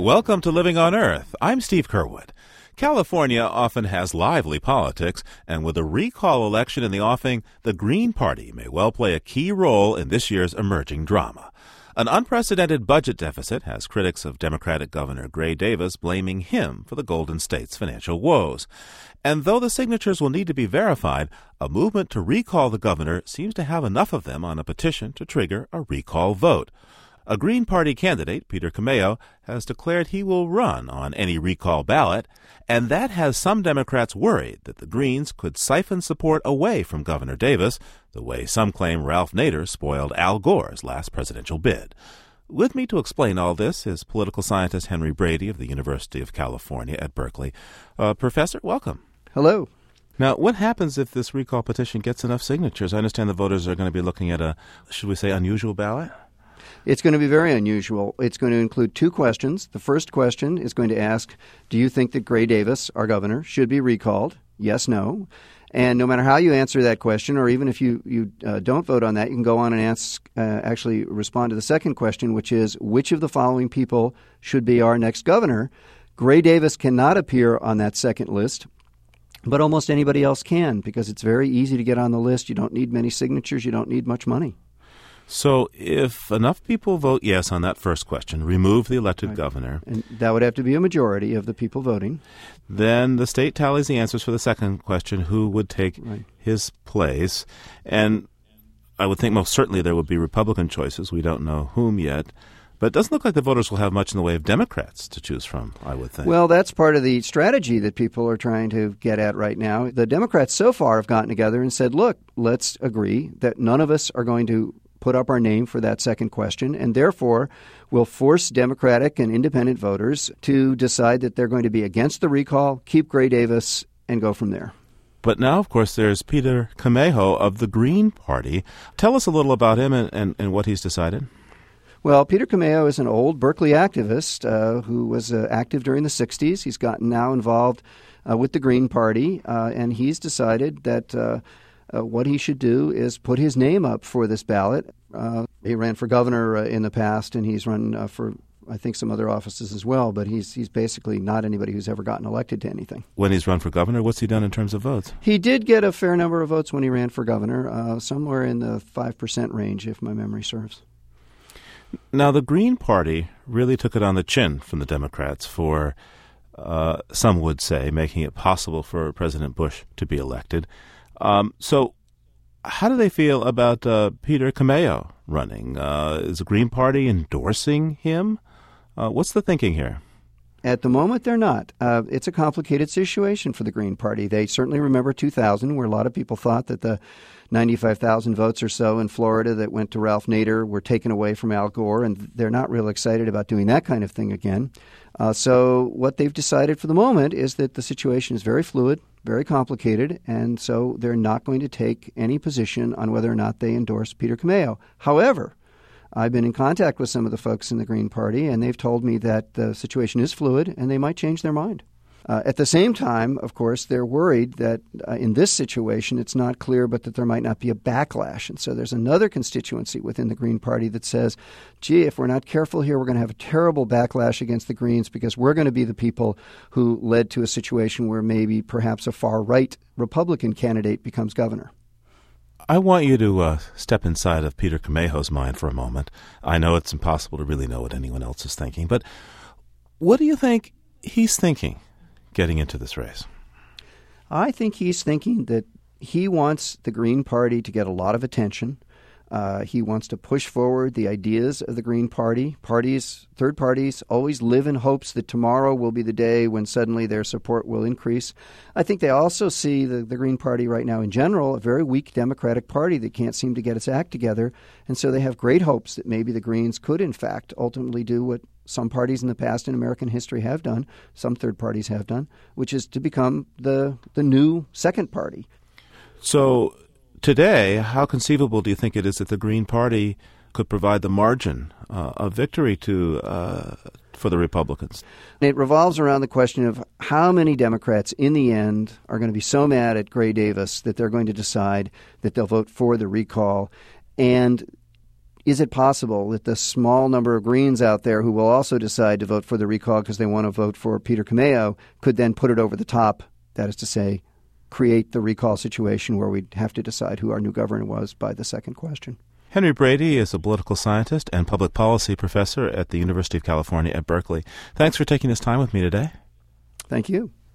Welcome to Living on Earth. I'm Steve Curwood. California often has lively politics, and with a recall election in the offing, the Green Party may well play a key role in this year's emerging drama. An unprecedented budget deficit has critics of Democratic Governor Gray Davis blaming him for the Golden State's financial woes. And though the signatures will need to be verified, a movement to recall the governor seems to have enough of them on a petition to trigger a recall vote. A Green Party candidate, Peter Cameo, has declared he will run on any recall ballot, and that has some Democrats worried that the Greens could siphon support away from Governor Davis, the way some claim Ralph Nader spoiled Al Gore's last presidential bid. With me to explain all this is political scientist Henry Brady of the University of California at Berkeley. Professor, welcome. Hello. Now, what happens if this recall petition gets enough signatures? I understand the voters are going to be looking at a, should we say, unusual ballot? It's going to be very unusual. It's going to include two questions. The first question is going to ask, do you think that Gray Davis, our governor, should be recalled? Yes, no. And no matter how you answer that question, or even if you don't vote on that, you can go on and actually respond to the second question, which is, which of the following people should be our next governor? Gray Davis cannot appear on that second list, but almost anybody else can, because it's very easy to get on the list. You don't need many signatures. You don't need much money. So if enough people vote yes on that first question, remove the elected governor. And that would have to be a majority of the people voting. Then the state tallies the answers for the second question, who would take his place. And I would think most certainly there would be Republican choices. We don't know whom yet. But it doesn't look like the voters will have much in the way of Democrats to choose from, I would think. Well, that's part of the strategy that people are trying to get at right now. The Democrats so far have gotten together and said, look, let's agree that none of us are going to put up our name for that second question, and therefore will force Democratic and independent voters to decide that they're going to be against the recall, keep Gray Davis, and go from there. But now, of course, there's Peter Cameo of the Green Party. Tell us a little about him and what he's decided. Well, Peter Cameo is an old Berkeley activist who was active during the 60s. He's gotten now involved with the Green Party, and he's decided that what he should do is put his name up for this ballot. He ran for governor in the past, and he's run for, I think, some other offices as well. But he's basically not anybody who's ever gotten elected to anything. When he's run for governor, what's he done in terms of votes? He did get a fair number of votes when he ran for governor, somewhere in the 5% range, if my memory serves. Now, the Green Party really took it on the chin from the Democrats for, some would say, making it possible for President Bush to be elected. So how do they feel about Peter Cameo running? Is the Green Party endorsing him? What's the thinking here? At the moment, they're not. It's a complicated situation for the Green Party. They certainly remember 2000, where a lot of people thought that the 95,000 votes or so in Florida that went to Ralph Nader were taken away from Al Gore, and they're not real excited about doing that kind of thing again. So what they've decided for the moment is that the situation is very fluid, very complicated, and so they're not going to take any position on whether or not they endorse Peter Cameo. However, I've been in contact with some of the folks in the Green Party, and they've told me that the situation is fluid and they might change their mind. At the same time, of course, they're worried that in this situation it's not clear, but that there might not be a backlash. And so there's another constituency within the Green Party that says, gee, if we're not careful here, we're going to have a terrible backlash against the Greens because we're going to be the people who led to a situation where maybe perhaps a far-right Republican candidate becomes governor. I want you to step inside of Peter Camejo's mind for a moment. I know it's impossible to really know what anyone else is thinking, but what do you think he's thinking getting into this race? I think he's thinking that he wants the Green Party to get a lot of attention. He wants to push forward the ideas of the Green Party. Third parties always live in hopes that tomorrow will be the day when suddenly their support will increase. I think they also see the Green Party right now in general, a very weak Democratic Party that can't seem to get its act together. And so they have great hopes that maybe the Greens could, in fact, ultimately do what some parties in the past in American history have done, some third parties have done, which is to become the new second party. So today, how conceivable do you think it is that the Green Party could provide the margin of victory for the Republicans? It revolves around the question of how many Democrats in the end are going to be so mad at Gray Davis that they're going to decide that they'll vote for the recall. And is it possible that the small number of Greens out there who will also decide to vote for the recall because they want to vote for Peter Cameo could then put it over the top, that is to say, create the recall situation where we'd have to decide who our new governor was by the second question? Henry Brady is a political scientist and public policy professor at the University of California at Berkeley. Thanks for taking this time with me today. Thank you.